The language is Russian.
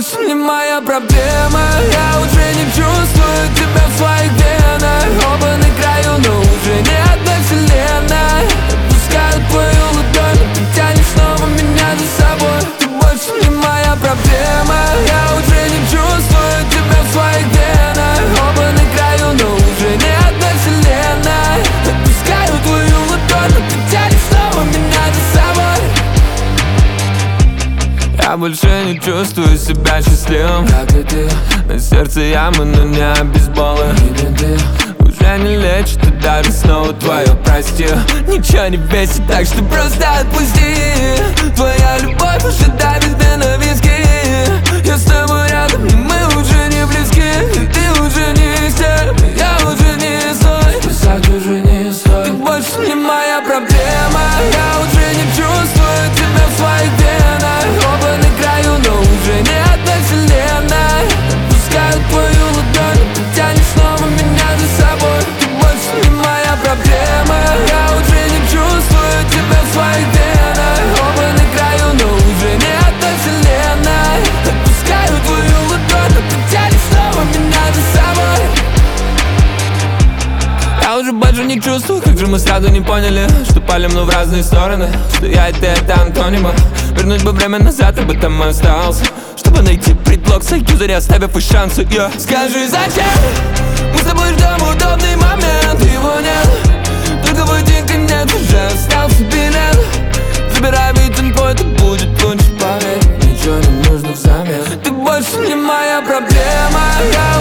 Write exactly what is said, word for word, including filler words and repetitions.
больше не моя проблема. Я уже не чувствую тебя в своих венах. Оба на краю, но уже не одна вселенная. Отпускаю твою ладонь, но ты тянешь снова меня за собой. Ты больше не моя проблема. Я уже не чувствую тебя в своих венах. Оба на краю, но уже не одна вселенная. Отпускаю твою ладонь, но ты тянешь снова меня за собой. Я больше не чувствую себя счастливым, как и ты. На сердце ямы, но не обезболы. Уже не лечит и даже снова твое прости. Ничего не бесит, так что просто отпусти. Твоя любовь уже давит мне на виски. Я с тобой рядом, и мы уже не близки. И ты уже не из тех, я уже не свой. Спасать уже не свой. Ты больше не моя проблема. Я уже не чувствую тебя в своих венах. Оба на краю, но уже не одна вселенная. Отпускаю твою ладонь, но ты тянешь снова меня за собой. Ты больше не моя проблема. Я уже не чувствую тебя в своих венах. Оба на краю, но уже не одна вселенная. Отпускаю твою ладонь, но ты тянешь снова меня за собой. Я уже больше не чувствую, как же мы сразу не поняли, что палим, но в разные стороны. Что я и ты это антонимы. Вернуть бы время назад, об этом и остался, чтобы найти предлог, союзаря, оставив и шансы, yeah. Скажи, зачем мы с тобой ждем удобный момент? Его нет, только в один конец уже остался билет. Забирай ведь темпо, это будет лучше, поверь. Ничего не нужно взамен. Ты больше не моя проблема. Я